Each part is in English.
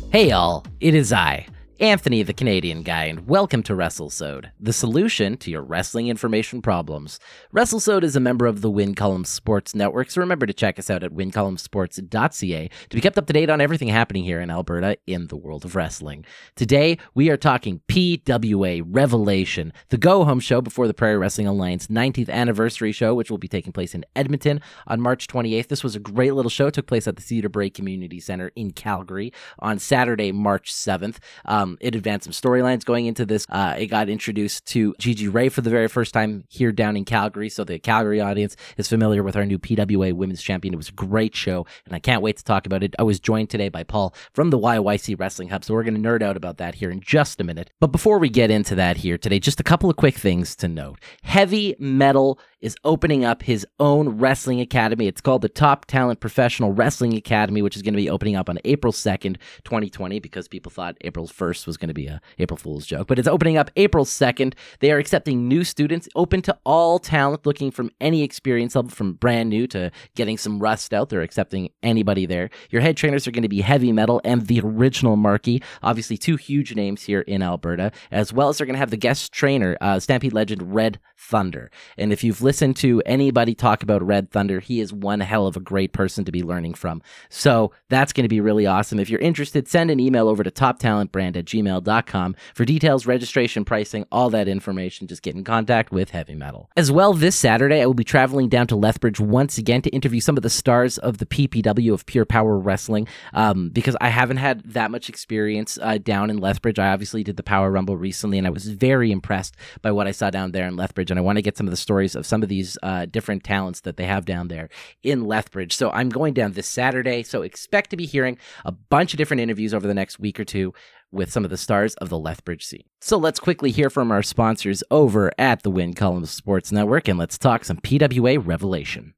Hey y'all, it is I, Anthony the Canadian Guy, and welcome to WrestleSode, the solution to your wrestling information problems. WrestleSode is a member of the Win Column Sports Network, so remember to check us out at wincolumnsports.ca to be kept up to date on everything happening here in Alberta in the world of wrestling. Today, we are talking PWA Revelation, the go-home show before the Prairie Wrestling Alliance 19th anniversary show, which will be taking place in Edmonton on March 28th. This was a great little show. It took place at the Cedar Brae Community Centre in Calgary on Saturday, March 7th. It advanced some storylines going into this. It got introduced to Gigi Ray for the very first time here down in Calgary, so the Calgary audience is familiar with our new PWA Women's Champion. It was a great show, and I can't wait to talk about it. I was joined today by Paul from the YYC Wrestling Hub, so we're going to nerd out about that here in just a minute. But before we get into that here today, just a couple of quick things to note. Heavy Metal is opening up his own wrestling academy. It's called the Top Talent Professional Wrestling Academy, which is going to be opening up on April 2nd, 2020, because people thought April 1st was going to be a April Fool's joke. But it's opening up April 2nd. They are accepting new students, open to all talent, looking from any experience level, from brand new to getting some rust out. They're accepting anybody there. Your head trainers are going to be Heavy Metal and the original Marky, obviously two huge names here in Alberta, as well as they're going to have the guest trainer, Stampede legend Red Thunder. And if you've listened to anybody talk about Red Thunder, he is one hell of a great person to be learning from. So that's going to be really awesome. If you're interested, send an email over to toptalentbrand@gmail.com for details, registration, pricing, all that information. Just get in contact with Heavy Metal. As well, this Saturday, I will be traveling down to Lethbridge once again to interview some of the stars of the PPW of Pure Power Wrestling, because I haven't had that much experience down in Lethbridge. I obviously did the Power Rumble recently, and I was very impressed by what I saw down there in Lethbridge, and I want to get some of the stories of some of these different talents that they have down there in Lethbridge. So I'm going down this Saturday, so expect to be hearing a bunch of different interviews over the next week or two with some of the stars of the Lethbridge scene. So let's quickly hear from our sponsors over at the Win Column Sports Network, and let's talk some PWA Revelation.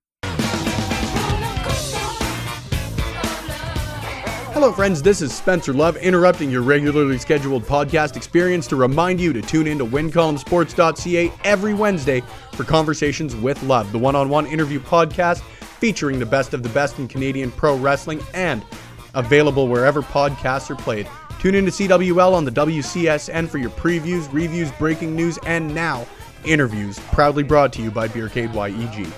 Hello friends, this is Spencer Love interrupting your regularly scheduled podcast experience to remind you to tune in to wincolumnsports.ca every Wednesday for Conversations with Love, the one-on-one interview podcast featuring the best of the best in Canadian pro wrestling and available wherever podcasts are played. Tune in to CWL on the WCSN for your previews, reviews, breaking news, and now interviews, proudly brought to you by Beercade YEG.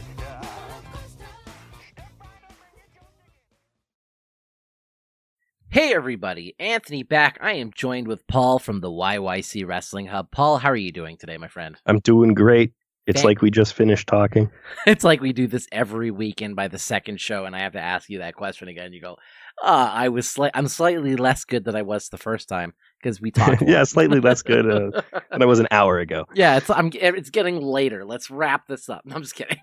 Hey everybody, Anthony back. I am joined with Paul from the YYC Wrestling Hub. Paul, how are you doing today, my friend? I'm doing great. It's like we just finished talking. It's like we do this every weekend by the second show, and I have to ask you that question again. You go, I'm slightly less good than I was the first time because we talked. Yeah, slightly less good than I was an hour ago. Yeah, it's getting later. Let's wrap this up. No, I'm just kidding.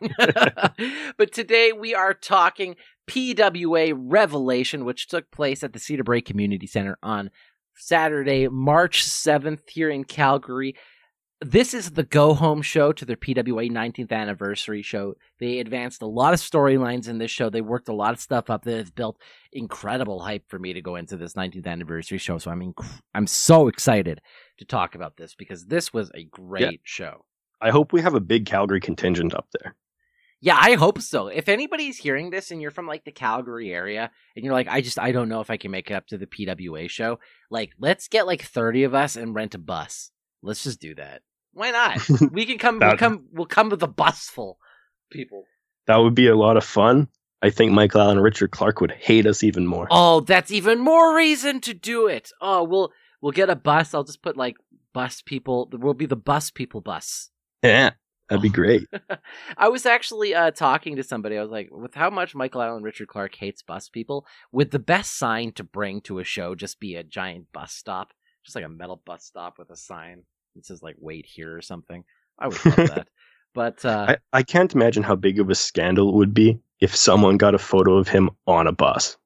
But today we are talking PWA Revelation, which took place at the Cedar Brae Community Centre on Saturday, March 7th here in Calgary. This is the go-home show to their PWA 19th anniversary show. They advanced a lot of storylines in this show. They worked a lot of stuff up that has built incredible hype for me to go into this 19th anniversary show. So I'm so excited to talk about this because this was a great show. I hope we have a big Calgary contingent up there. Yeah, I hope so. If anybody's hearing this and you're from like the Calgary area and you're like, I don't know if I can make it up to the PWA show, like let's get like 30 of us and rent a bus. Let's just do that. Why not? We can come. We'll come with a bus full people. That would be a lot of fun. I think Michael Allen and Richard Clark would hate us even more. Oh, that's even more reason to do it. Oh, we'll get a bus. I'll just put like bus people. We'll be the bus people bus. Yeah, that'd be great. I was actually talking to somebody. I was like, with how much Michael Allen and Richard Clark hates bus people, would the best sign to bring to a show just be a giant bus stop, just like a metal bus stop with a sign? It says like wait here or something. I would love that. But I can't imagine how big of a scandal it would be if someone got a photo of him on a bus.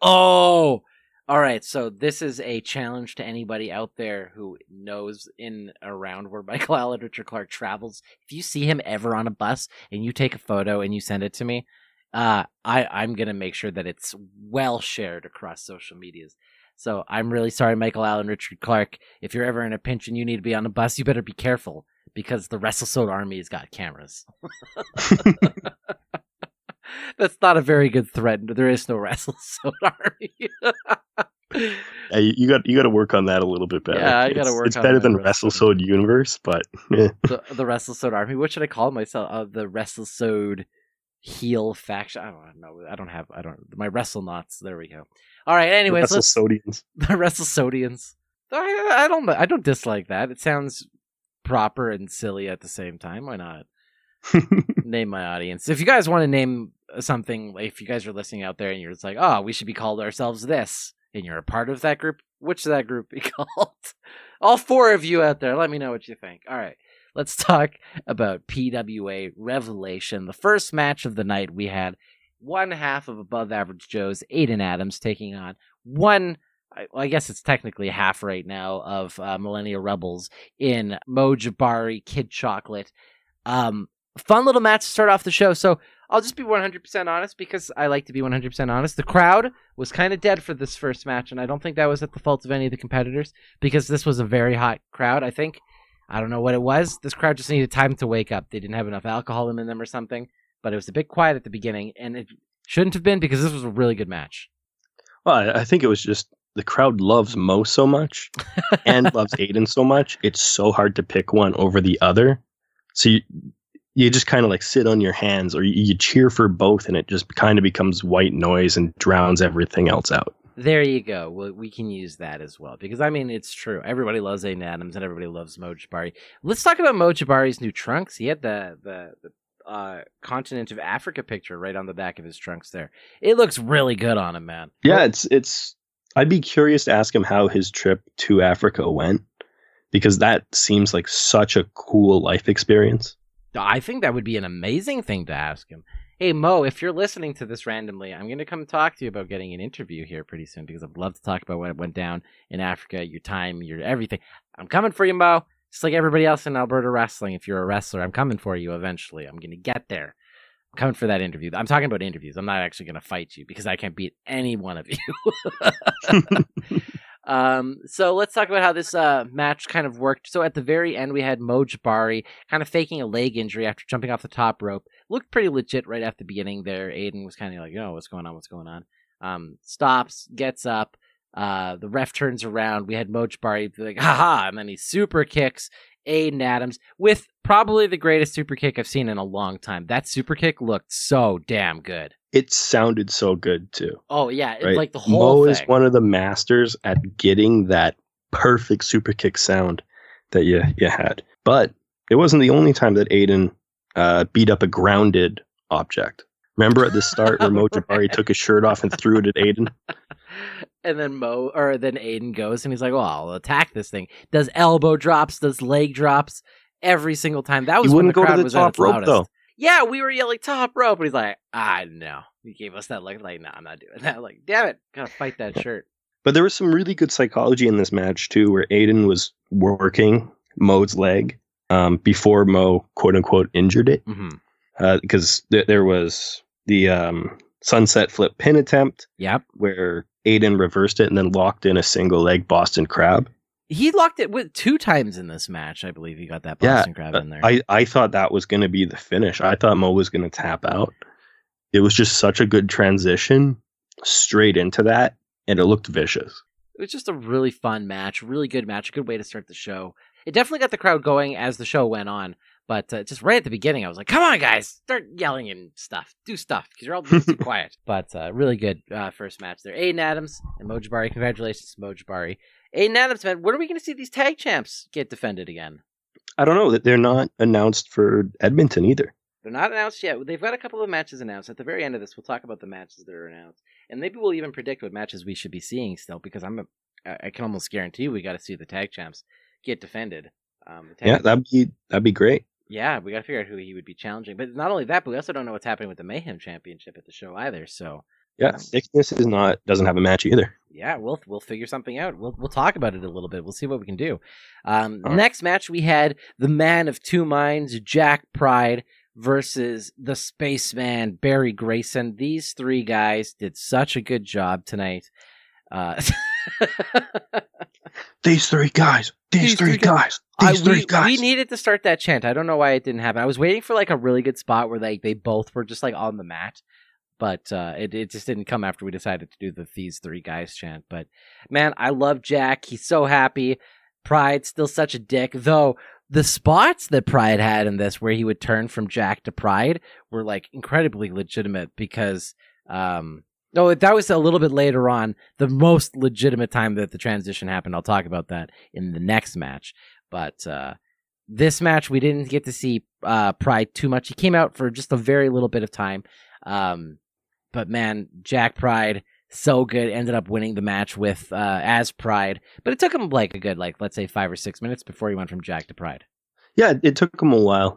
Oh, all right. So this is a challenge to anybody out there who knows in around where Michael Allen Richard Clark travels. If you see him ever on a bus and you take a photo and you send it to me, I'm going to make sure that it's well shared across social medias. So I'm really sorry, Michael Allen, Richard Clark. If you're ever in a pinch and you need to be on a bus, you better be careful because the WrestleSode Army has got cameras. That's not a very good threat. There is no WrestleSode Army. Yeah, you got to work on that a little bit better. Yeah, I got to work. It's better than WrestleSode Universe, but the WrestleSode Army. What should I call myself? The WrestleSode heel faction. I don't know. My WrestleNauts. There we go. All right. Anyways, the WrestleSodians. The WrestleSodians. I don't dislike that. It sounds proper and silly at the same time. Why not? Name my audience. If you guys want to name something, if you guys are listening out there and you're just like, oh, we should be called ourselves this, and you're a part of that group, which should that group be called? All 4 of you out there, let me know what you think. All right, let's talk about PWA Revelation. The first match of the night, we had one half of Above Average Joe's Aiden Adams taking on one, I guess it's technically half right now, of Millennial Rebels in Mo Jabari, Kid Chocolate. Fun little match to start off the show. So I'll just be 100% honest because I like to be 100% honest. The crowd was kind of dead for this first match, and I don't think that was at the fault of any of the competitors because this was a very hot crowd. I don't know what it was. This crowd just needed time to wake up. They didn't have enough alcohol in them or something, but it was a bit quiet at the beginning, and it shouldn't have been because this was a really good match. Well, I think it was just the crowd loves Mo so much and loves Aiden so much. It's so hard to pick one over the other. So you just kind of like sit on your hands or you cheer for both and it just kind of becomes white noise and drowns everything else out. There you go. Well, we can use that as well because, I mean, it's true. Everybody loves Aiden Adams and everybody loves Mo Jabari. Let's talk about Mo Jabari's new trunks. He had the continent of Africa picture right on the back of his trunks there. It looks really good on him, man. Yeah, it's. I'd be curious to ask him how his trip to Africa went because that seems like such a cool life experience. I think that would be an amazing thing to ask him. Hey, Mo, if you're listening to this randomly, I'm going to come talk to you about getting an interview here pretty soon because I'd love to talk about what went down in Africa, your time, your everything. I'm coming for you, Mo. Just like everybody else in Alberta wrestling. If you're a wrestler, I'm coming for you eventually. I'm going to get there. I'm coming for that interview. I'm talking about interviews. I'm not actually going to fight you because I can't beat any one of you. So let's talk about how this match kind of worked. So at the very end, we had Mo Jabari kind of faking a leg injury after jumping off the top rope. Looked pretty legit right at the beginning there. Aiden was kind of like, what's going on? Stops, gets up. The ref turns around. We had Mo Jabari be like, haha, and then he super kicks Aiden Adams with probably the greatest super kick I've seen in a long time. That super kick looked so damn good. It sounded so good too. Oh yeah, right? Like the whole Mo thing. is one of the masters at getting that perfect super kick sound that you had. But it wasn't the only time that Aiden beat up a grounded object. Remember at the start where Mo Jabari took his shirt off and threw it at Aiden? And then then Aiden goes and he's like, well, I'll attack this thing. Does elbow drops, does leg drops every single time. That was when the crowd was at its loudest. Though. Yeah, we were yelling top rope, but he's like, no. He gave us that look like, no, I'm not doing that. Like, damn it, gotta fight that shirt. But there was some really good psychology in this match too, where Aiden was working Mo's leg before Mo, quote unquote, injured it. Because there was the sunset flip pin attempt. Yep. Where Aiden reversed it and then locked in a single leg Boston Crab. He locked it with 2 times in this match. I believe he got that Boston Crab in there. I thought that was going to be the finish. I thought Mo was going to tap out. It was just such a good transition straight into that, and it looked vicious. It was just a really fun match, really good match, a good way to start the show. It definitely got the crowd going as the show went on, but just right at the beginning, I was like, come on, guys, start yelling and stuff. Do stuff, because you're all being too quiet. But really good first match there. Aiden Adams and Mo Jabari. Congratulations to Mo Jabari. Aiden Adams, man, when are we going to see these tag champs get defended again? I don't know. That they're not announced for Edmonton either. They're not announced yet. They've got a couple of matches announced. At the very end of this, we'll talk about the matches that are announced. And maybe we'll even predict what matches we should be seeing still, because I can almost guarantee we got to see the tag champs get defended. That'd be great. Yeah, we got to figure out who he would be challenging. But not only that, but we also don't know what's happening with the Mayhem Championship at the show either. So yeah, Thickness doesn't have a match either. Yeah, we'll figure something out. We'll talk about it a little bit. We'll see what we can do. Next match, we had the Man of Two Minds, Jack Pride, versus the Spaceman, Barry Grayson. These 3 guys did such a good job tonight. These three guys. We needed to start that chant. I don't know why it didn't happen. I was waiting for like a really good spot where they both were just like on the mat. But it just didn't come after we decided to do the These Three Guys chant. But man, I love Jack. He's so happy. Pride, still such a dick. Though the spots that Pride had in this, where he would turn from Jack to Pride, were like incredibly legitimate because, no, that was a little bit later on. The most legitimate time that the transition happened. I'll talk about that in the next match. But this match, we didn't get to see Pride too much. He came out for just a very little bit of time. But man, Jack Pride, so good. Ended up winning the match with as Pride. But it took him like a good, like, let's say 5 or 6 minutes before he went from Jack to Pride. Yeah, it took him a while.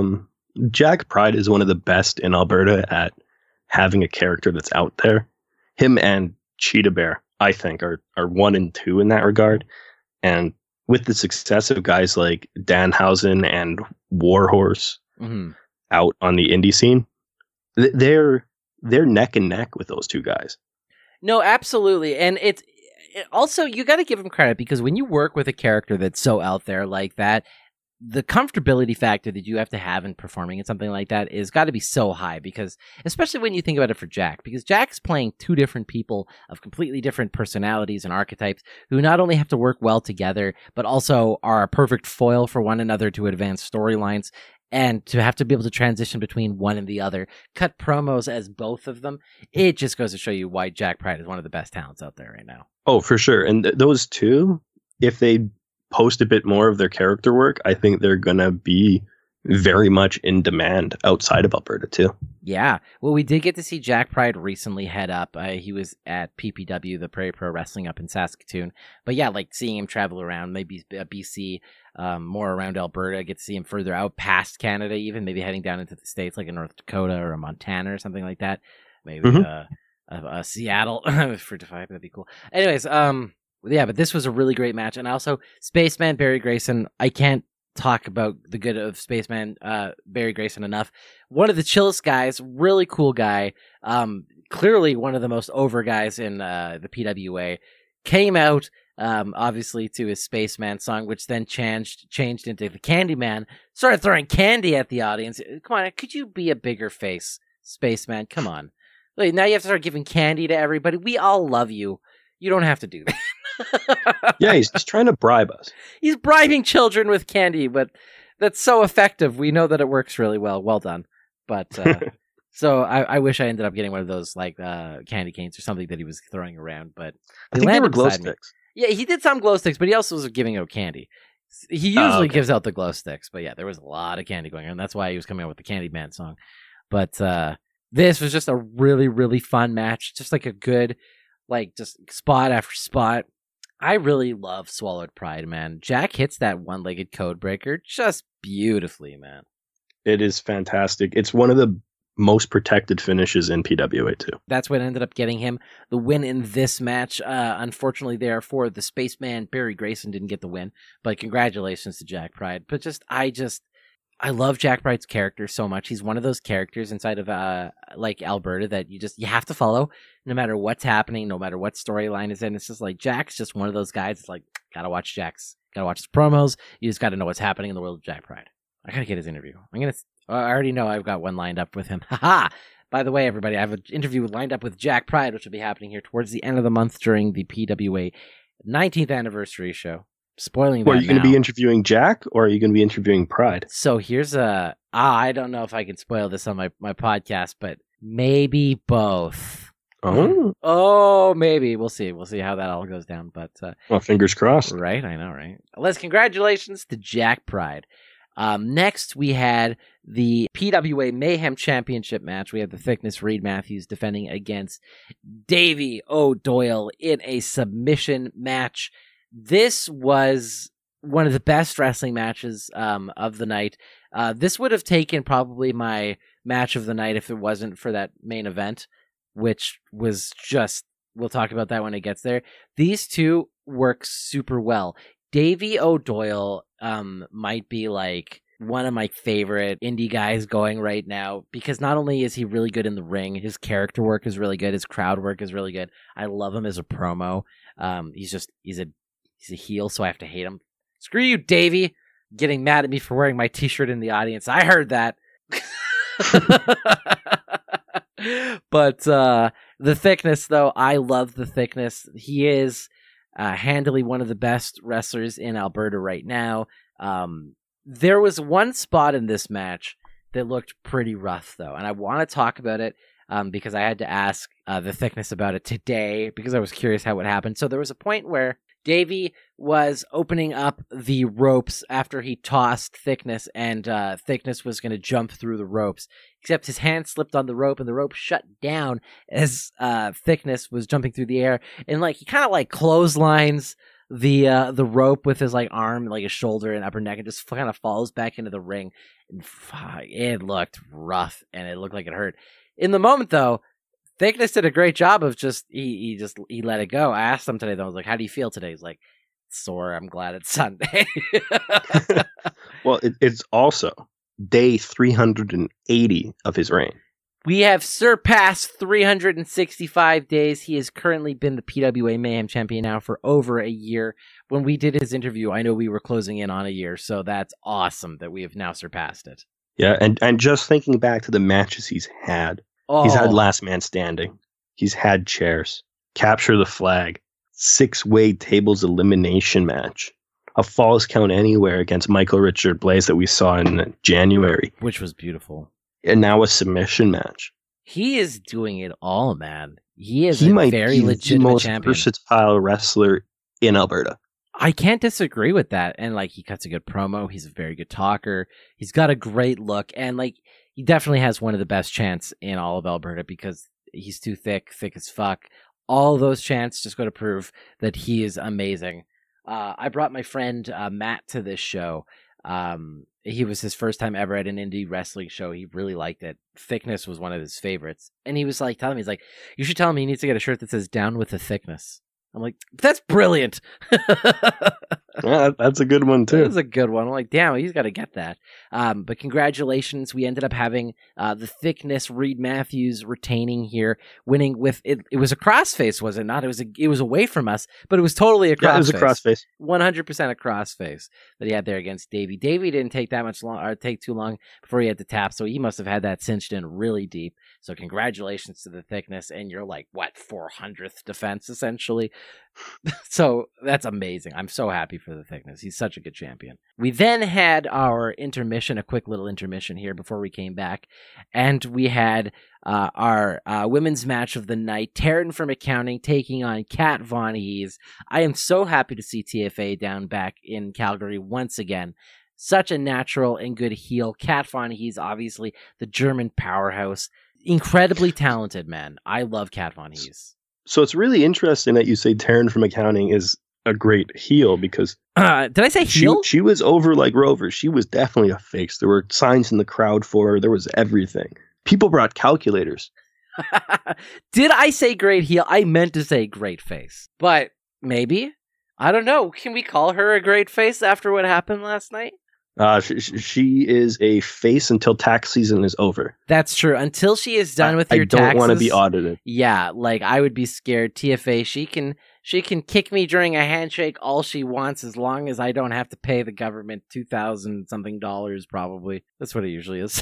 Jack Pride is one of the best in Alberta at having a character that's out there. Him and Cheetah Bear, I think, are 1 and 2 in that regard. And with the success of guys like Danhausen and Warhorse out on the indie scene, they're neck and neck with those two guys. No, absolutely. And it's also, you got to give him credit, because when you work with a character that's so out there like that, the comfortability factor that you have to have in performing in something like that is got to be so high, because especially when you think about it for Jack, because Jack's playing two different people of completely different personalities and archetypes who not only have to work well together, but also are a perfect foil for one another to advance storylines. And to have to be able to transition between one and the other, cut promos as both of them, it just goes to show you why Jack Pride is one of the best talents out there right now. Oh, for sure. And those two, if they post a bit more of their character work, I think they're going to be very much in demand outside of Alberta too. Yeah. Well, we did get to see Jack Pride recently head up. He was at PPW, the Prairie Pro Wrestling up in Saskatoon. But yeah, like seeing him travel around, maybe BC, more around Alberta, get to see him further out past Canada, even maybe heading down into the States, like in North Dakota or Montana or something like that. Maybe Seattle for Defy, that'd be cool. Anyways, yeah, but this was a really great match. And also, Spaceman Barry Grayson, I can't talk about the good of Spaceman Barry Grayson enough. One of the chillest guys, really cool guy, clearly one of the most over guys in the PWA, came out obviously to his Spaceman song, which then changed into the Candyman, started throwing candy at the audience. Come on, could you be a bigger face, Spaceman? Come on. Like, now you have to start giving candy to everybody. We all love you. You don't have to do that. Yeah, he's just trying to bribe us. He's bribing children with candy, but that's so effective. We know that it works really well. Well done. But so I wish I ended up getting one of those like candy canes or something that he was throwing around. But I think they were glow sticks. Yeah, he did some glow sticks, but he also was giving out candy. He usually gives out the glow sticks, but yeah, there was a lot of candy going on. That's why he was coming out with the Candyman song. But this was just a really, really fun match. Just like a good, like, just spot after spot. I really love Swallowed Pride, man. Jack hits that one-legged code breaker just beautifully, man. It is fantastic. It's one of the most protected finishes in PWA too. That's what ended up getting him the win in this match. Unfortunately, therefore, the Spaceman Barry Grayson didn't get the win, but congratulations to Jack Pride. But I love Jack Pride's character so much. He's one of those characters inside of like Alberta that you have to follow no matter what's happening, no matter what storyline is in. It's just like Jack's just one of those guys. It's like, gotta watch his promos. You just gotta know what's happening in the world of Jack Pride. I gotta get his interview. I already know I've got one lined up with him. Haha! By the way, everybody, I have an interview lined up with Jack Pride, which will be happening here towards the end of the month during the PWA 19th anniversary show. Spoiling that. Are you going to be interviewing Jack, or are you going to be interviewing Pride? So here's I don't know if I can spoil this on my podcast, but maybe both. Oh, maybe. We'll see. We'll see how that all goes down. But well, fingers crossed. Right, I know, right? Les, congratulations to Jack Pride. Next, we had the PWA Mayhem Championship match. We have the Thickness Reed Matthews defending against Davey O'Doyle in a submission match. This was one of the best wrestling matches of the night. This would have taken probably my match of the night if it wasn't for that main event, which was just, we'll talk about that when it gets there. These two work super well. Davey O'Doyle might be like one of my favorite indie guys going right now, because not only is he really good in the ring, his character work is really good, his crowd work is really good. I love him as a promo. He's a heel, so I have to hate him. Screw you, Davey. Getting mad at me for wearing my t-shirt in the audience. I heard that. But the Thickness, though, I love the Thickness. He is handily one of the best wrestlers in Alberta right now. There was one spot in this match that looked pretty rough, though, and I want to talk about it because I had to ask the Thickness about it today because I was curious how it happened. So there was a point where Davey was opening up the ropes after he tossed Thickness, and Thickness was going to jump through the ropes, except his hand slipped on the rope, and the rope shut down as Thickness was jumping through the air, and he kind of clotheslines the rope with his arm, his shoulder and upper neck, and just kind of falls back into the ring. And it looked rough, and it looked like it hurt. In the moment, though, Thickness did a great job of he let it go. I asked him today, though, I was like, how do you feel today? He's like, sore, I'm glad it's Sunday. Well, it's also day 380 of his reign. We have surpassed 365 days. He has currently been the PWA Mayhem champion now for over a year. When we did his interview, I know we were closing in on a year, so that's awesome that we have now surpassed it. Yeah, and just thinking back to the matches he's had, he's had Last Man Standing. He's had chairs, Capture the Flag, 6-way tables elimination match, a Falls Count Anywhere against Michael Richard Blaze that we saw in January. Which was beautiful. And now a submission match. He is doing it all, man. He is a very legitimate champion. He might be the most versatile wrestler in Alberta. I can't disagree with that. And he cuts a good promo. He's a very good talker. He's got a great look. And he definitely has one of the best chants in all of Alberta because he's too thick as fuck. All those chants just go to prove that he is amazing. I brought my friend Matt to this show. He was his first time ever at an indie wrestling show. He really liked it. Thickness was one of his favorites. And he was telling me, he's like, you should tell him he needs to get a shirt that says Down with the Thickness. I'm like, that's brilliant. Yeah, that's a good one, too. That's a good one. I'm like, damn, he's got to get that. But congratulations. We ended up having the Thickness, Reed Matthews retaining here, winning with, it was a crossface, was it not? It was away from us, but it was totally a crossface. Yeah, it was a crossface. 100% a crossface that he had there against Davey. Davey didn't take take too long before he had to tap, so he must have had that cinched in really deep. So congratulations to the Thickness, and you're 400th defense, essentially. So that's amazing. I'm so happy for the Thickness. He's such a good champion. We then had our intermission, a quick little intermission here before we came back, and we had our women's match of the night, Taryn from Accounting taking on Kat Von Hees. I am so happy to see TFA down back in Calgary once again. Such a natural and good heel. Kat Von Hees, obviously the German powerhouse. Incredibly talented, man. I love Kat Von Hees. So it's really interesting that you say Taryn from Accounting is a great heel because... did I say heel? She was over like Rover. She was definitely a face. There were signs in the crowd for her. There was everything. People brought calculators. Did I say great heel? I meant to say great face. But maybe. I don't know. Can we call her a great face after what happened last night? She is a face until tax season is over. That's true. Until she is done with your taxes. I don't want to be audited. Yeah, I would be scared. TFA, she can kick me during a handshake all she wants as long as I don't have to pay the government $2,000 something probably. That's what it usually is.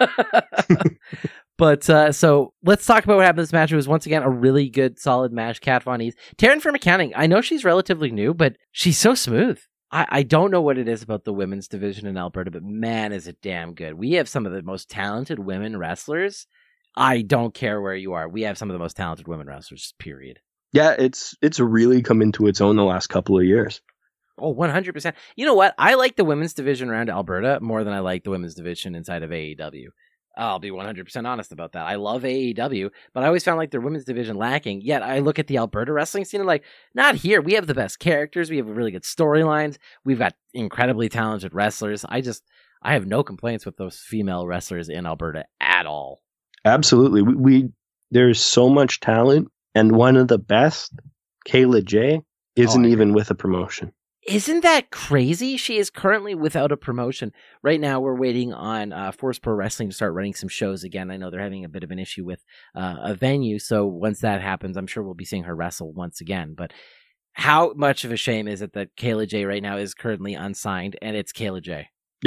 But so let's talk about what happened in this match. It was once again a really good, solid match. Kat Von Hees. Taryn from Accounting. I know she's relatively new, but she's so smooth. I don't know what it is about the women's division in Alberta, but man, is it damn good. We have some of the most talented women wrestlers. I don't care where you are. We have some of the most talented women wrestlers, period. Yeah, it's really come into its own the last couple of years. Oh, 100%. You know what? I like the women's division around Alberta more than I like the women's division inside of AEW. I'll be 100% honest about that. I love AEW, but I always found their women's division lacking. Yet I look at the Alberta wrestling scene and not here. We have the best characters. We have really good storylines. We've got incredibly talented wrestlers. I have no complaints with those female wrestlers in Alberta at all. Absolutely. There's so much talent, and one of the best, Kayla J, isn't even with a promotion. Isn't that crazy? She is currently without a promotion. Right now, we're waiting on Force Pro Wrestling to start running some shows again. I know they're having a bit of an issue with a venue, so once that happens, I'm sure we'll be seeing her wrestle once again. But how much of a shame is it that Kayla J right now is currently unsigned, and it's Kayla J? Yeah,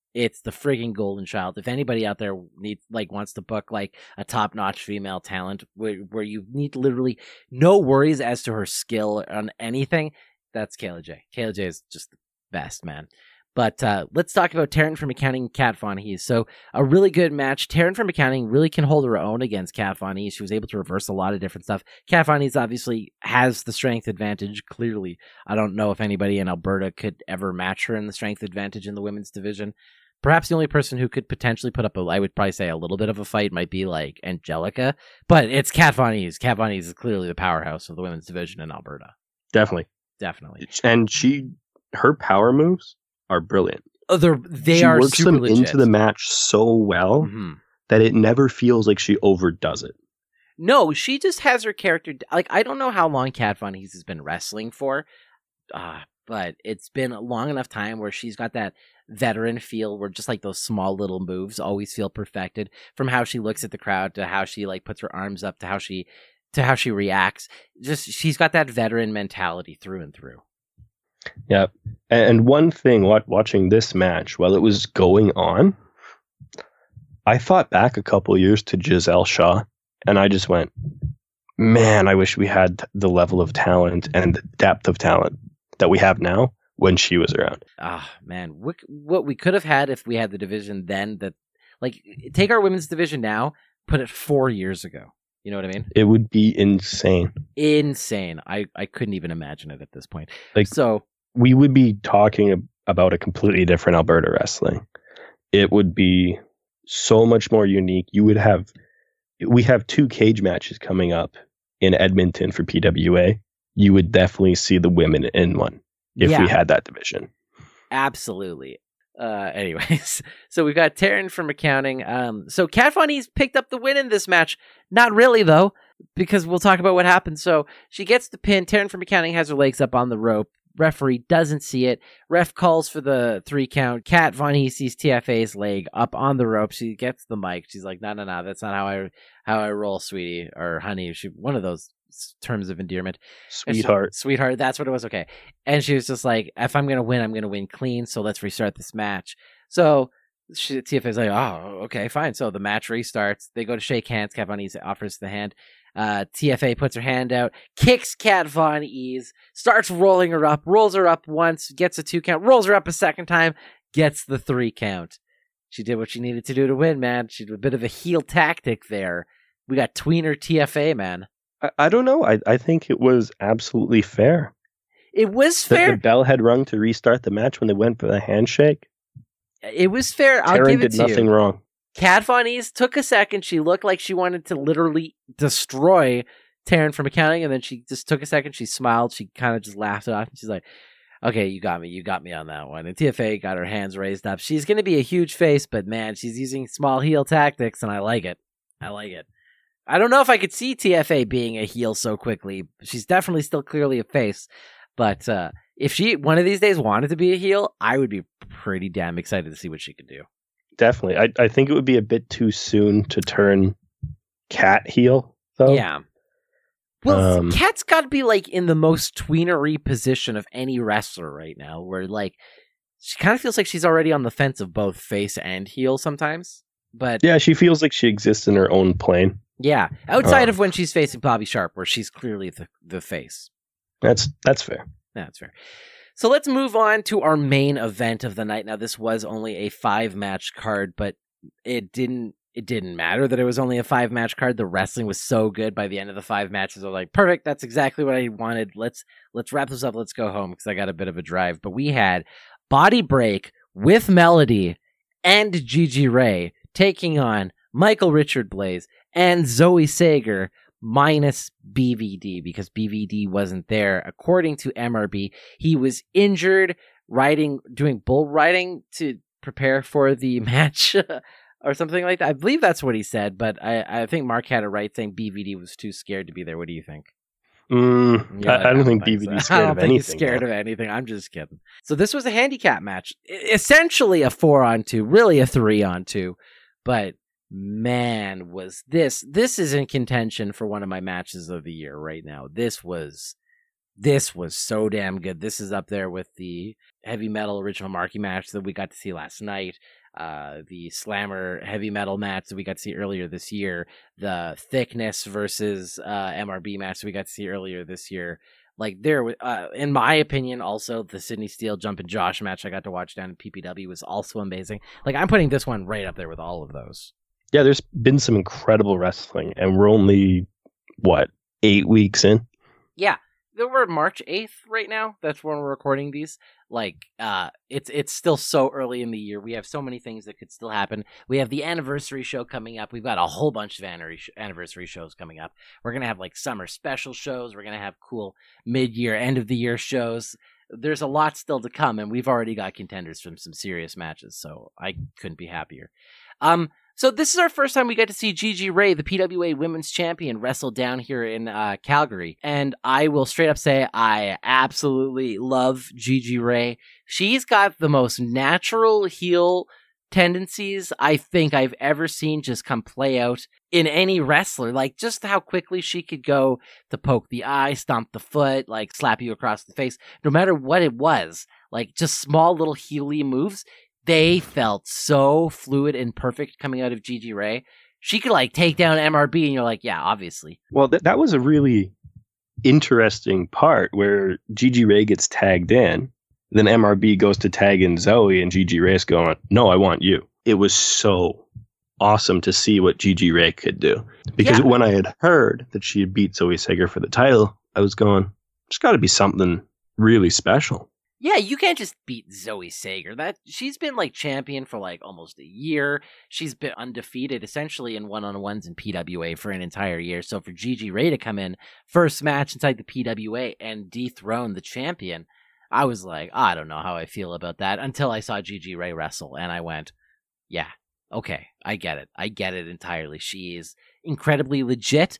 It's the frigging golden child. If anybody out there wants to book like a top-notch female talent where you need literally no worries as to her skill on anything, that's Kayla J. Kayla J is just the best, man. But let's talk about Taryn from Accounting and Kat Von Hees. So a really good match. Taryn from Accounting really can hold her own against Kat Von Hees. She was able to reverse a lot of different stuff. Kat Von Hees obviously has the strength advantage, clearly. I don't know if anybody in Alberta could ever match her in the strength advantage in the women's division. Perhaps the only person who could potentially put up I would probably say a little bit of a fight might be like Angelica. But it's Kat Von Hees. Kat Von Hees is clearly the powerhouse of the women's division in Alberta. Definitely. And her power moves are brilliant. Oh, they are works super them legit. into the match so well that it never feels like she overdoes it. No, she just has her character. Like, I don't know how long Kat Von Hees has been wrestling for, but it's been a long enough time where she's got that veteran feel where just like those small little moves always feel perfected, from how she looks at the crowd to how she like puts her arms up to how she reacts. Just she's got that veteran mentality through and through. Yeah. And one thing, watching this match, while it was going on, I thought back a couple years to Giselle Shaw, and I just went, man, I wish we had the level of talent and the depth of talent that we have now when she was around. Man, what we could have had if we had the division then, that, like, take our women's division now, put it 4 years ago. You know what I mean? It would be insane. I couldn't even imagine it at this point. Like, so we would be talking about a completely different Alberta wrestling. It would be so much more unique. We have 2 cage matches coming up in Edmonton for PWA. You would definitely see the women in one if we had that division. Absolutely. Anyways, so we've got Taryn from Accounting. So Kat Von Hees picked up the win in this match. Not really, though, because we'll talk about what happened. So she gets the pin. Taryn from Accounting has her legs up on the rope. Referee doesn't see it. Ref calls for the 3 count. Kat Von Hees sees TFA's leg up on the rope. She gets the mic. She's like, no, that's not how I roll, sweetie, or honey. One of those terms of endearment. Sweetheart, that's what it was. Okay. And she was just like, if I'm gonna win, I'm gonna win clean, so let's restart this match. So TFA's like, oh, okay, fine. So the match restarts. They go to shake hands. Kat Von Hees offers the hand. TFA puts her hand out, kicks Kat Von Hees, starts rolling her up, rolls her up once, gets a 2 count, rolls her up a second time, gets the 3 count. She did what she needed to do to win, man. She did a bit of a heel tactic there. We got tweener TFA, man. I don't know. I think it was absolutely fair. It was fair. The bell had rung to restart the match when they went for the handshake. It was fair. I'll Taryn give it did to nothing you. wrong. Kat Von Hees took a second. She looked like she wanted to literally destroy Taryn from Accounting, and then she just took a second. She smiled. She kind of just laughed it off. And she's like, okay, you got me on that one. And TFA got her hands raised up. She's going to be a huge face, but man, she's using small heel tactics, and I like it. I don't know if I could see TFA being a heel so quickly. She's definitely still clearly a face. But if she one of these days wanted to be a heel, I would be pretty damn excited to see what she could do. Definitely. I think it would be a bit too soon to turn Kat heel, though. Yeah. Well, Kat's got to be like in the most tweenery position of any wrestler right now, where like she kind of feels like she's already on the fence of both face and heel sometimes. But yeah, she feels like she exists in her own plane. Yeah, outside of when she's facing Bobby Sharp, where she's clearly the face. That's fair. That's fair. So let's move on to our main event of the night. Now, this was only a 5-match card, but it didn't matter that it was only a 5-match card. The wrestling was so good by the end of the 5 matches. I was like, perfect. That's exactly what I wanted. Let's wrap this up. Let's go home because I got a bit of a drive. But we had Body Break with Melody and Gigi Ray taking on Michael Richard Blaze and Zoe Sager minus BVD because BVD wasn't there. According to MRB, he was injured doing bull riding to prepare for the match or something like that. I believe that's what he said, but I think Mark had it right saying BVD was too scared to be there. What do you think? I don't think BVD's scared of anything. He's scared of anything. I'm just kidding. So this was a handicap match. Essentially a 4-on-2, really a 3-on-2, but man, was this is in contention for one of my matches of the year right now. This was so damn good. This is up there with the heavy metal original Marky match that we got to see last night. the Slammer heavy metal match that we got to see earlier this year, the Thickness versus MRB match that we got to see earlier this year. Like there, in my opinion, also the Sydney Steele Jumpin' Josh match I got to watch down in PPW was also amazing. Like I'm putting this one right up there with all of those. Yeah, there's been some incredible wrestling, and we're only, 8 weeks in? Yeah, we're March 8th right now. That's when we're recording these. Like, it's still so early in the year. We have so many things that could still happen. We have the anniversary show coming up. We've got a whole bunch of anniversary shows coming up. We're going to have, like, summer special shows. We're going to have cool mid-year, end-of-the-year shows. There's a lot still to come, and we've already got contenders from some serious matches, so I couldn't be happier. So this is our first time we get to see Gigi Ray, the PWA Women's Champion, wrestle down here in Calgary. And I will straight up say I absolutely love Gigi Ray. She's got the most natural heel tendencies I think I've ever seen just come play out in any wrestler. Like just how quickly she could go to poke the eye, stomp the foot, like slap you across the face, no matter what it was. Like just small little heely moves. They felt so fluid and perfect coming out of Gigi Ray. She could like take down MRB and you're like, yeah, obviously. Well, that was a really interesting part where Gigi Ray gets tagged in. Then MRB goes to tag in Zoe and Gigi Ray's going, no, I want you. It was so awesome to see what Gigi Ray could do. Because when I had heard that she had beat Zoe Sager for the title, I was going, there's got to be something really special. Yeah, you can't just beat Zoe Sager. She's been like champion for like almost a year. She's been undefeated essentially in one-on-ones in PWA for an entire year. So for Gigi Ray to come in first match inside the PWA and dethrone the champion, I was like, I don't know how I feel about that until I saw Gigi Ray wrestle and I went, yeah, okay, I get it. I get it entirely. She is incredibly legit.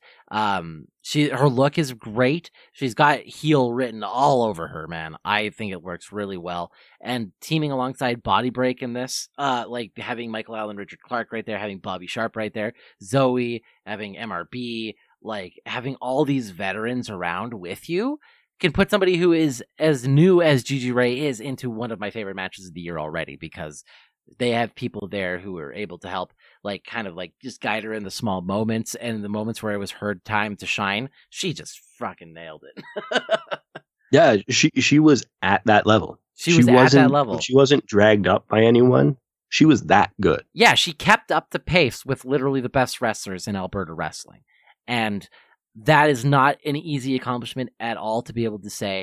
Her look is great. She's got heel written all over her, man. I think it works really well. And teaming alongside Body Break in this, like having Michael Allen, Richard Clark right there, having Bobby Sharp right there, Zoe, having MRB, like having all these veterans around with you can put somebody who is as new as Gigi Ray is into one of my favorite matches of the year already, because they have people there who are able to help, like, kind of like just guide her in the small moments, and the moments where it was her time to shine, she just fucking nailed it. Yeah, she was at that level. She was at that level. She wasn't dragged up by anyone. She was that good. Yeah, she kept up the pace with literally the best wrestlers in Alberta wrestling. And that is not an easy accomplishment at all to be able to say.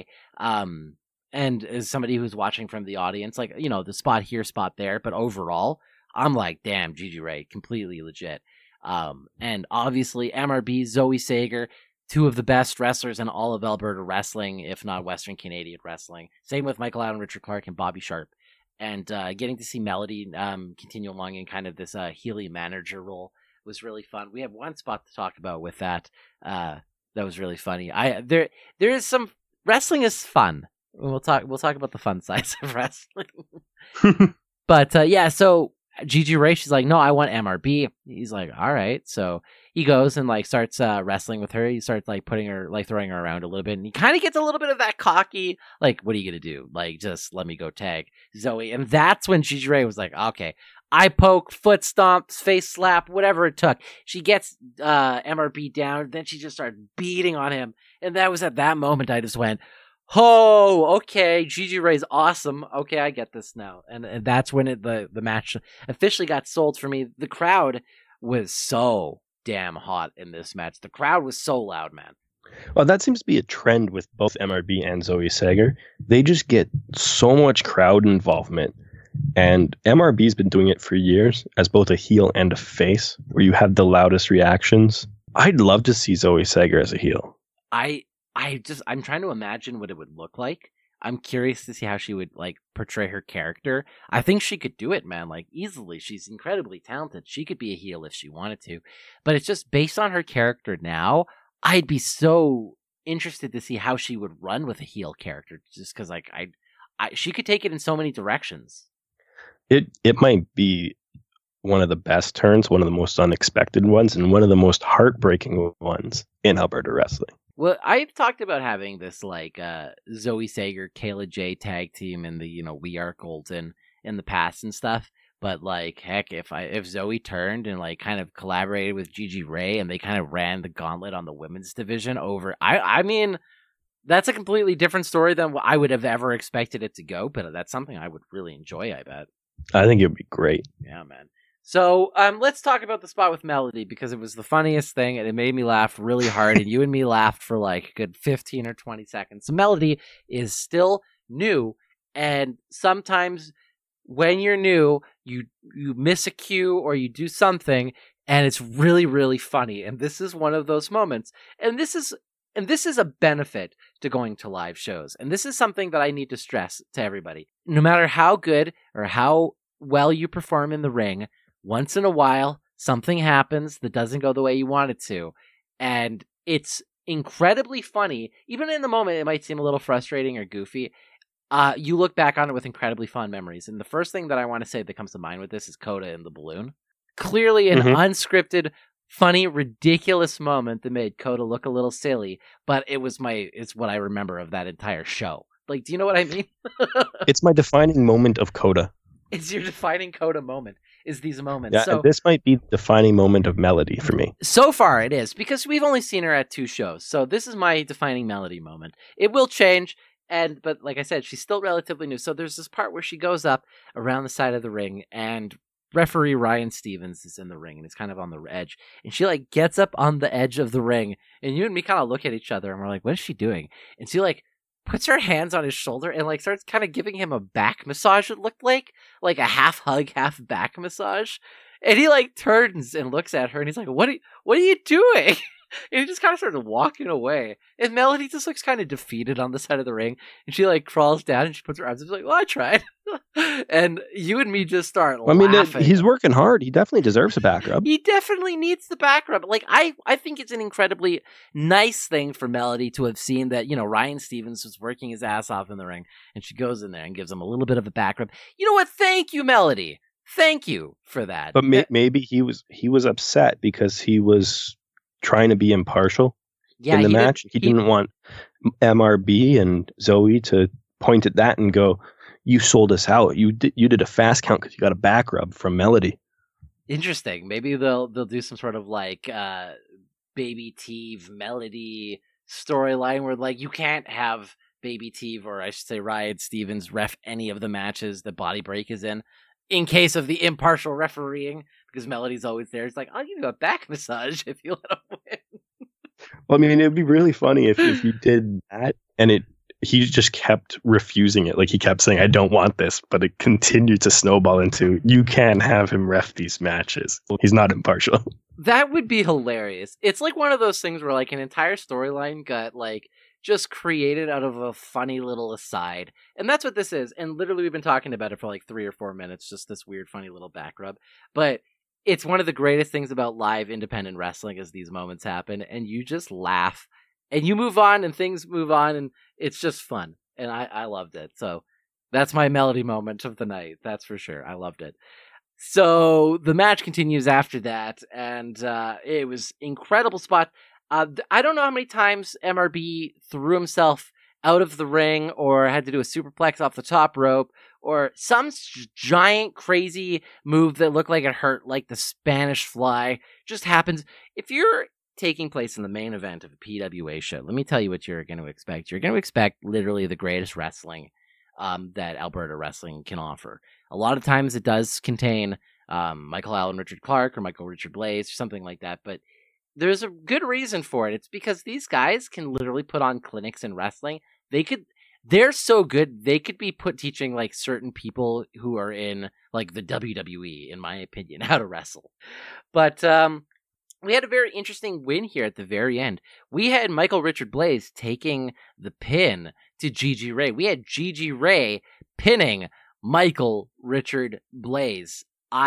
And as somebody who's watching from the audience, like, you know, the spot here, spot there, but overall, I'm like, damn, Gigi Ray, completely legit. And obviously, MRB, Zoe Sager, two of the best wrestlers in all of Alberta wrestling, if not Western Canadian wrestling. Same with Michael Allen, Richard Clark, and Bobby Sharp. And getting to see Melody continue along in kind of this Healy manager role was really fun. We have one spot to talk about with that. That was really funny. There is some wrestling is fun. We'll talk about the fun sides of wrestling. But yeah, so Gigi Ray, she's like, no, I want MRB. He's like, all right. So he goes and like starts wrestling with her. He starts like putting her, like throwing her around a little bit, and he kind of gets a little bit of that cocky, like, what are you gonna do? Like, just let me go tag Zoe. And that's when Gigi Ray was like, okay, eye poke, foot stomp, face slap, whatever it took. She gets MRB down, then she just started beating on him, and that was at that moment I just went, oh, okay, Gigi Ray's awesome. Okay, I get this now. And that's when the match officially got sold for me. The crowd was so damn hot in this match. The crowd was so loud, man. Well, that seems to be a trend with both MRB and Zoe Sager. They just get so much crowd involvement. And MRB's been doing it for years as both a heel and a face, where you have the loudest reactions. I'd love to see Zoe Sager as a heel. I'm trying to imagine what it would look like. I'm curious to see how she would like portray her character. I think she could do it, man, like easily. She's incredibly talented. She could be a heel if she wanted to. But it's just based on her character now, I'd be so interested to see how she would run with a heel character, just because like she could take it in so many directions. It might be one of the best turns, one of the most unexpected ones, and one of the most heartbreaking ones in Alberta wrestling. Well, I've talked about having this like Zoe Sager, Kayla J tag team in the, you know, We Are Golden in the past and stuff. But like, heck, if Zoe turned and like kind of collaborated with Gigi Ray and they kind of ran the gauntlet on the women's division over, I mean, that's a completely different story than what I would have ever expected it to go. But that's something I would really enjoy, I bet. I think it would be great. Yeah, man. So let's talk about the spot with Melody, because it was the funniest thing and it made me laugh really hard. And you and me laughed for like a good 15 or 20 seconds. So Melody is still new. And sometimes when you're new, you miss a cue or you do something and it's really, really funny. And this is one of those moments. And this is a benefit to going to live shows. And this is something that I need to stress to everybody. No matter how good or how well you perform in the ring, once in a while, something happens that doesn't go the way you want it to. And it's incredibly funny. Even in the moment, it might seem a little frustrating or goofy. You look back on it with incredibly fun memories. And the first thing that I want to say that comes to mind with this is Coda and the balloon. Clearly an unscripted, funny, ridiculous moment that made Coda look a little silly, but it's what I remember of that entire show. Like, do you know what I mean? It's my defining moment of Coda. It's your defining Coda moment, is these moments. Yeah, so, this might be the defining moment of Melody for me. So far it is, because we've only seen her at 2 shows. So this is my defining Melody moment. It will change, but like I said, she's still relatively new. So there's this part where she goes up around the side of the ring, and referee Ryan Stevens is in the ring, and it's kind of on the edge. And she like gets up on the edge of the ring, and you and me kind of look at each other, and we're like, what is she doing? And she like puts her hands on his shoulder and like starts kind of giving him a back massage. It looked like a half hug, half back massage. And he like turns and looks at her and he's like, what are you doing? And he just kind of started walking away. And Melody just looks kind of defeated on the side of the ring. And she like crawls down and she puts her arms up. She's like, well, I tried. And you and me just start laughing. He's working hard. He definitely deserves a back rub. He definitely needs the back rub. Like, I think it's an incredibly nice thing for Melody to have seen that, Ryan Stevens was working his ass off in the ring. And she goes in there and gives him a little bit of a back rub. You know what? Thank you, Melody. Thank you for that. But maybe he was upset because he was trying to be impartial in the match. He didn't want MRB and Zoe to point at that and go, you sold us out. You did a fast count because you got a back rub from Melody. Interesting. Maybe they'll do some sort of like Baby Teve Melody storyline where like you can't have Baby Teve, or I should say Ryan Stevens, ref any of the matches that Body Break is in case of the impartial refereeing, because Melody's always there. It's like, I'll give you a back massage if you let him win. Well, I mean, it would be really funny if you did that and he just kept refusing it. Like, he kept saying, I don't want this, but it continued to snowball into, you can't have him ref these matches. He's not impartial. That would be hilarious. It's like one of those things where like an entire storyline got like just created out of a funny little aside. And that's what this is. And literally we've been talking about it for like 3 or 4 minutes, just this weird, funny little back rub. But it's one of the greatest things about live independent wrestling is these moments happen and you just laugh and you move on and things move on and it's just fun. And I loved it. So that's my Melody moment of the night. That's for sure. I loved it. So the match continues after that, and it was incredible spot. I don't know how many times MRB threw himself out of the ring or had to do a superplex off the top rope or some giant crazy move that looked like it hurt, like the Spanish Fly. Just happens. If you're taking place in the main event of a PWA show, let me tell you what you're going to expect. You're going to expect literally the greatest wrestling that Alberta wrestling can offer. A lot of times it does contain Michael Allen Richard Clark or Michael Richard Blaze or something like that, but there's a good reason for it. It's because these guys can literally put on clinics in wrestling. They're so good, they could be teaching like certain people who are in like the WWE, in my opinion, how to wrestle. But we had a very interesting win here at the very end. We had Michael Richard Blaze taking the pin to Gigi Ray. We had Gigi Ray pinning Michael Richard Blaze.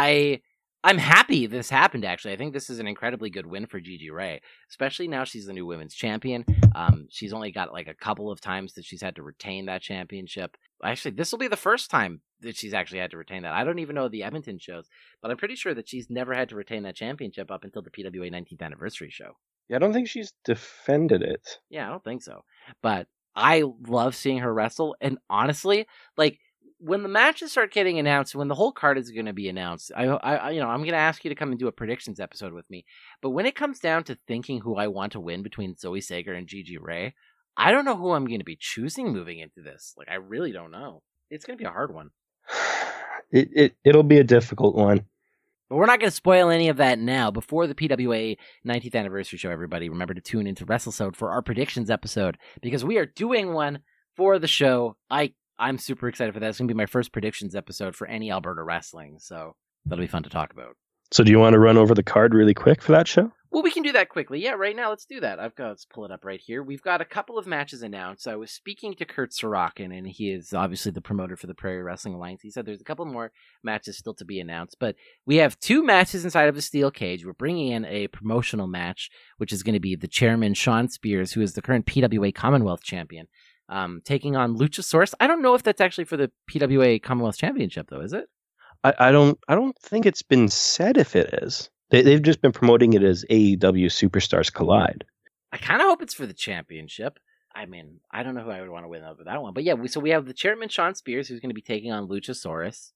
I'm happy this happened, actually. I think this is an incredibly good win for Gigi Ray, especially now she's the new women's champion. She's only got like a couple of times that she's had to retain that championship. Actually, this will be the first time that she's actually had to retain that. I don't even know the Edmonton shows, but I'm pretty sure that she's never had to retain that championship up until the PWA 19th anniversary show. Yeah, I don't think she's defended it. Yeah, I don't think so. But I love seeing her wrestle, and honestly, like, when the matches start getting announced, when the whole card is going to be announced, I'm going to ask you to come and do a predictions episode with me. But when it comes down to thinking who I want to win between Zoe Sager and Gigi Ray, I don't know who I'm going to be choosing moving into this. Like, I really don't know. It's going to be a hard one. It'll be a difficult one. But we're not going to spoil any of that now. Before the PWA 19th anniversary show, everybody, remember to tune into WrestleSode for our predictions episode, because we are doing one for the show. I'm super excited for that. It's going to be my first predictions episode for any Alberta wrestling, so that'll be fun to talk about. So do you want to run over the card really quick for that show? Well, we can do that quickly. Yeah, right now, let's do that. Let's pull it up right here. We've got a couple of matches announced. I was speaking to Kurt Sorokin, and he is obviously the promoter for the Prairie Wrestling Alliance. He said there's a couple more matches still to be announced, but we have 2 matches inside of the steel cage. We're bringing in a promotional match, which is going to be the chairman, Sean Spears, who is the current PWA Commonwealth champion, taking on Luchasaurus. I don't know if that's actually for the PWA Commonwealth Championship, though, is it? I don't think it's been said if it is. They've just been promoting it as AEW Superstars Collide. I kind of hope it's for the championship. I mean, I don't know who I would want to win over that one. But yeah, so we have the chairman, Sean Spears, who's going to be taking on Luchasaurus.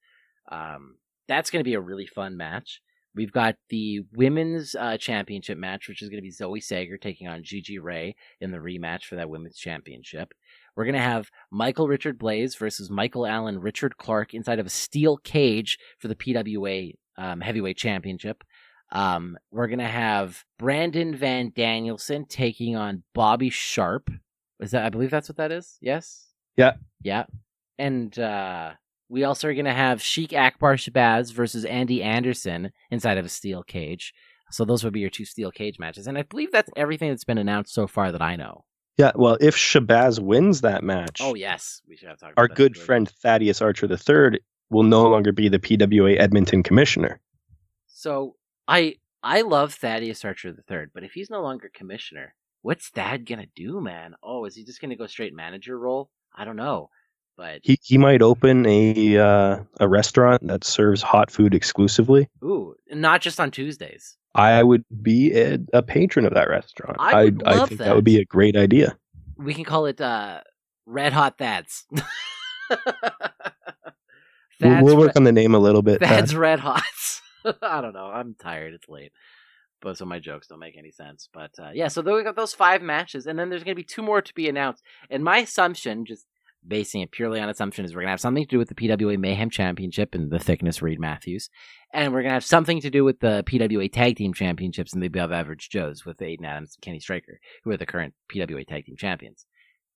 That's going to be a really fun match. We've got the women's championship match, which is going to be Zoe Sager taking on Gigi Ray in the rematch for that women's championship. We're going to have Michael Richard Blaze versus Michael Allen Richard Clark inside of a steel cage for the PWA heavyweight championship. We're going to have Brandon Van Danielson taking on Bobby Sharp. I believe that's what that is? Yes? Yeah. Yeah. And we also are going to have Sheik Akbar Shabazz versus Andy Anderson inside of a steel cage. So those would be your 2 steel cage matches. And I believe that's everything that's been announced so far that I know. Yeah, well, if Shabazz wins that match... Oh, yes. We should have talked about our good friend Thaddeus Archer III will no longer be the PWA Edmonton commissioner. So... I love Thaddeus Archer III, but if he's no longer commissioner, what's Thad gonna do, man? Oh, is he just gonna go straight manager role? I don't know, but he might open a restaurant that serves hot food exclusively. Ooh, not just on Tuesdays. I would be a patron of that restaurant. I think that would be a great idea. We can call it Red Hot Thad's. We'll work on the name a little bit. Thad's Red Hots. I don't know. I'm tired. It's late. But so my jokes don't make any sense. But yeah, so we got those 5 matches, and then there's going to be 2 more to be announced. And my assumption, just basing it purely on assumption, is we're going to have something to do with the PWA Mayhem Championship and the Thickness Reed Matthews. And we're going to have something to do with the PWA Tag Team Championships and the Above Average Joes with Aiden Adams and Kenny Stryker, who are the current PWA Tag Team Champions.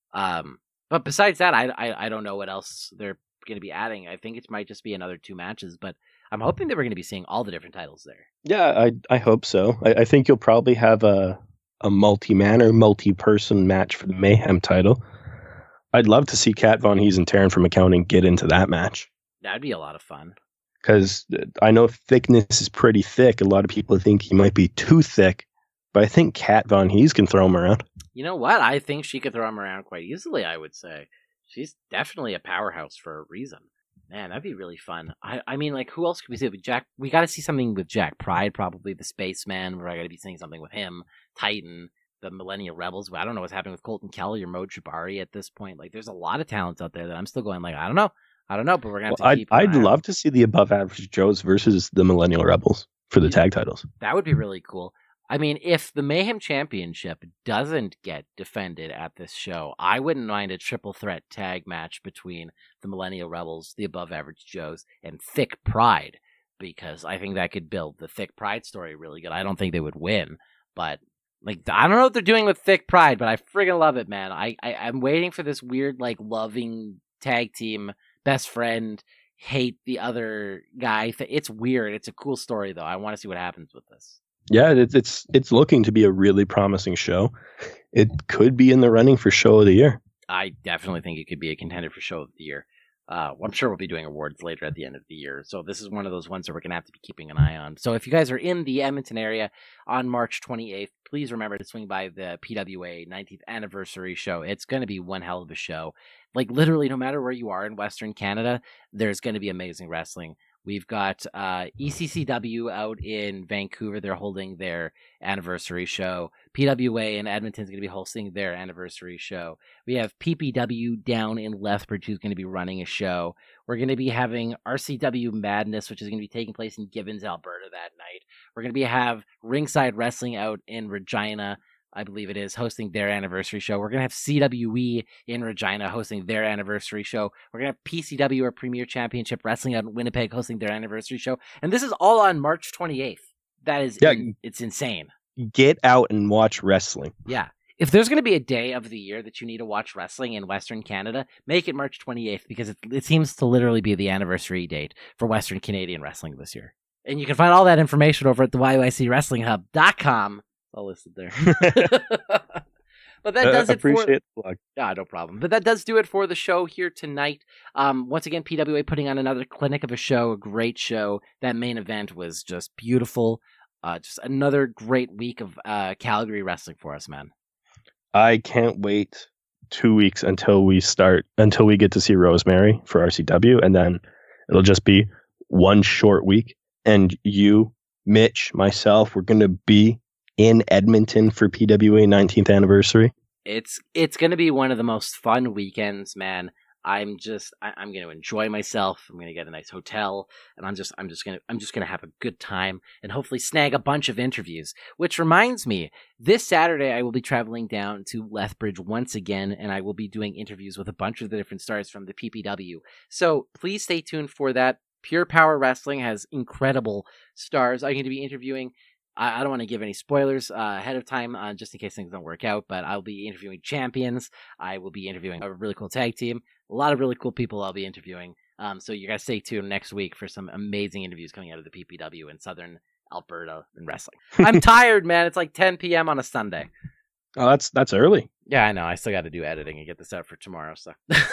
But besides that, I don't know what else they're going to be adding. I think it might just be another 2 matches, but I'm hoping that we're going to be seeing all the different titles there. Yeah, I hope so. I think you'll probably have a multi-man or multi-person match for the Mayhem title. I'd love to see Kat Von Hees and Taryn from Accounting get into that match. That'd be a lot of fun. Because I know Thickness is pretty thick. A lot of people think he might be too thick, but I think Kat Von Hees can throw him around. You know what? I think she could throw him around quite easily, I would say. She's definitely a powerhouse for a reason. Man, that'd be really fun. I mean, like, who else could we see with Jack? We got to see something with Jack Pride, probably the Spaceman. We're got to be seeing something with him. Titan, the Millennial Rebels. I don't know what's happening with Colton Kelly or Mo Jabari at this point. Like, there's a lot of talents out there that I'm still going, like, I don't know, but we're going to have to keep I'd love to see the Above Average Joes versus the Millennial Rebels for the tag titles. That would be really cool. I mean, if the Mayhem Championship doesn't get defended at this show, I wouldn't mind a triple threat tag match between the Millennial Rebels, the Above Average Joes, and Thick Pride, because I think that could build the Thick Pride story really good. I don't think they would win, but like, I don't know what they're doing with Thick Pride, but I friggin' love it, man. I'm waiting for this weird, like, loving tag team, best friend, hate the other guy. It's weird. It's a cool story, though. I want to see what happens with this. Yeah, it's looking to be a really promising show. It could be in the running for Show of the Year. I definitely think it could be a contender for Show of the Year. I'm sure we'll be doing awards later at the end of the year. So this is one of those ones that we're going to have to be keeping an eye on. So if you guys are in the Edmonton area on March 28th, please remember to swing by the PWA 19th anniversary show. It's going to be one hell of a show. Like, literally, no matter where you are in Western Canada, there's going to be amazing wrestling. We've got ECCW out in Vancouver. They're holding their anniversary show. PWA in Edmonton's going to be hosting their anniversary show. We have PPW down in Lethbridge who's going to be running a show. We're going to be having RCW Madness, which is going to be taking place in Gibbons, Alberta that night. We're going to have Ringside Wrestling out in Regina, I believe it is, hosting their anniversary show. We're going to have CWE in Regina hosting their anniversary show. We're going to have PCW, or Premier Championship Wrestling, out in Winnipeg hosting their anniversary show. And this is all on March 28th. That is, it's insane. Get out and watch wrestling. Yeah. If there's going to be a day of the year that you need to watch wrestling in Western Canada, make it March 28th, because it seems to literally be the anniversary date for Western Canadian wrestling this year. And you can find all that information over at the YYCWrestlingHub.com. All listed there. But that does it appreciate the plug. No problem. But that does do it for the show here tonight. Once again, PWA putting on another clinic of a show, a great show. That main event was just beautiful. Just another great week of Calgary wrestling for us, man. I can't wait 2 weeks until we get to see Rosemary for RCW, and then it'll just be one short week. And you, Mitch, myself, we're going to be in Edmonton for PWA 19th anniversary. It's going to be one of the most fun weekends, man. I'm going to enjoy myself. I'm going to get a nice hotel, and I'm just going to have a good time and hopefully snag a bunch of interviews. Which reminds me, this Saturday I will be traveling down to Lethbridge once again, and I will be doing interviews with a bunch of the different stars from the PPW. So please stay tuned for that. Pure Power Wrestling has incredible stars. I'm going to be interviewing. I don't want to give any spoilers ahead of time, just in case things don't work out, but I'll be interviewing champions. I will be interviewing a really cool tag team. A lot of really cool people I'll be interviewing. So you guys stay tuned next week for some amazing interviews coming out of the PPW in Southern Alberta and wrestling. I'm tired, man. It's like 10 p.m. on a Sunday. Oh, that's early. Yeah, I know. I still got to do editing and get this out for tomorrow, so...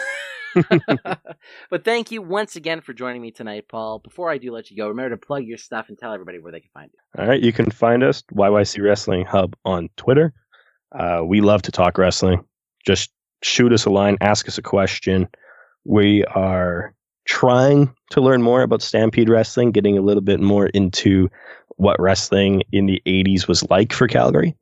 But thank you once again for joining me tonight, Paul. Before I do let you go, remember to plug your stuff and tell everybody where they can find you. All right, you can find us, YYC Wrestling Hub, on Twitter. We love to talk wrestling. Just shoot us a line, ask us a question. We are trying to learn more about Stampede Wrestling, getting a little bit more into what wrestling in the 80s was like for Calgary.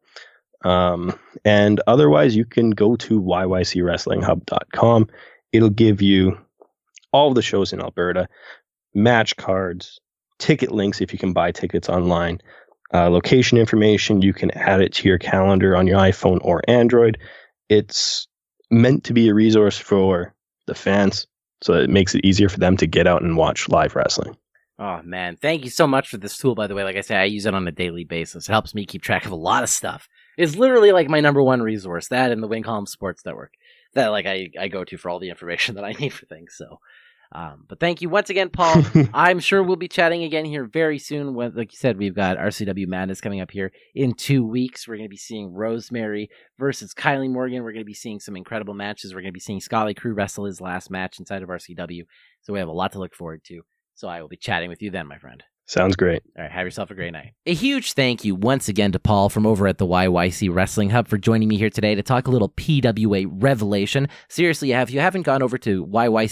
And otherwise, you can go to YYCWrestlingHub.com. It'll give you all of the shows in Alberta, match cards, ticket links if you can buy tickets online, location information. You can add it to your calendar on your iPhone or Android. It's meant to be a resource for the fans, so it makes it easier for them to get out and watch live wrestling. Oh, man. Thank you so much for this tool, by the way. Like I say, I use it on a daily basis. It helps me keep track of a lot of stuff. It's literally like my number one resource, that and the Win Column Sports Network. That I go to for all the information that I need for things. So, but thank you once again, Paul. I'm sure we'll be chatting again here very soon. Like you said, we've got RCW Madness coming up here in 2 weeks. We're going to be seeing Rosemary versus Kylie Morgan. We're going to be seeing some incredible matches. We're going to be seeing Scully Crew wrestle his last match inside of RCW. So we have a lot to look forward to. So I will be chatting with you then, my friend. Sounds great. All right, have yourself a great night. A huge thank you once again to Paul from over at the YYC Wrestling Hub for joining me here today to talk a little PWA revelation. Seriously, if you haven't gone over to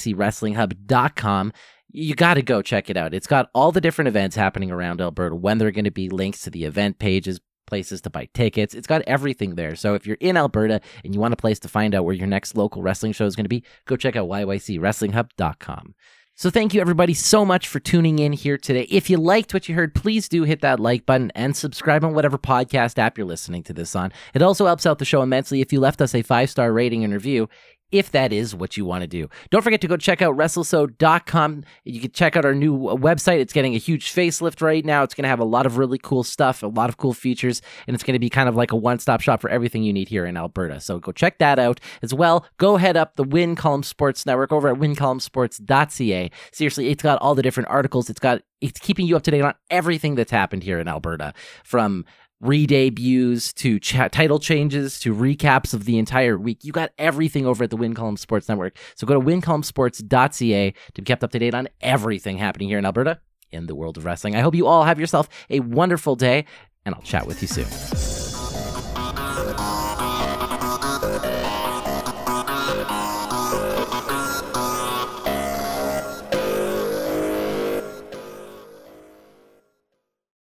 YYCWrestlingHub.com, you got to go check it out. It's got all the different events happening around Alberta, when they're going to be, links to the event pages, places to buy tickets. It's got everything there. So if you're in Alberta and you want a place to find out where your next local wrestling show is going to be, go check out YYCWrestlingHub.com. So thank you, everybody, so much for tuning in here today. If you liked what you heard, please do hit that like button and subscribe on whatever podcast app you're listening to this on. It also helps out the show immensely if you left us a 5-star rating and review, if that is what you want to do. Don't forget to go check out WrestleSode.com. You can check out our new website. It's getting a huge facelift right now. It's going to have a lot of really cool stuff, a lot of cool features, and it's going to be kind of like a one-stop shop for everything you need here in Alberta. So go check that out as well. Go head up the Win Column Sports Network over at wincolumnsports.ca. Seriously, it's got all the different articles. It's keeping you up to date on everything that's happened here in Alberta, from re-debuts to title changes to recaps of the entire week. You got everything over at the Win Column Sports Network. So go to wincolumsports.ca to be kept up to date on everything happening here in Alberta in the world of wrestling. I hope you all have yourself a wonderful day, and I'll chat with you soon.